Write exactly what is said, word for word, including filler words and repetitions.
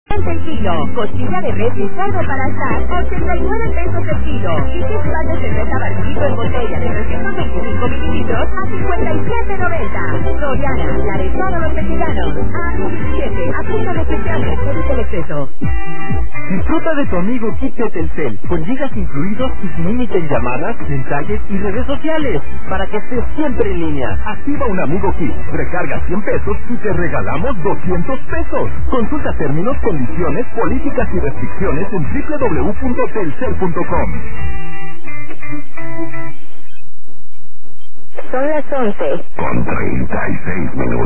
el kilo. Costilla de res y cerdo para asar, ochenta y nueve pesos el kilo. Y six pack de cerveza Barquito en botella de trescientos veinticinco mililitros a cincuenta y siete noventa. Soriana, la de todos los mexicanos. A diecisiete, aplica especiales, evita el exceso. Disfruta de tu amigo Kit de Telcel, con gigas incluidos y sin límite en llamadas, mensajes y redes sociales, para que estés siempre en línea. Activa un amigo Kit, recarga cien pesos y te regalamos doscientos pesos. Consulta términos, condiciones, políticas y restricciones en doble u doble u doble u punto telcel punto com. Son las once. Con treinta y seis minutos.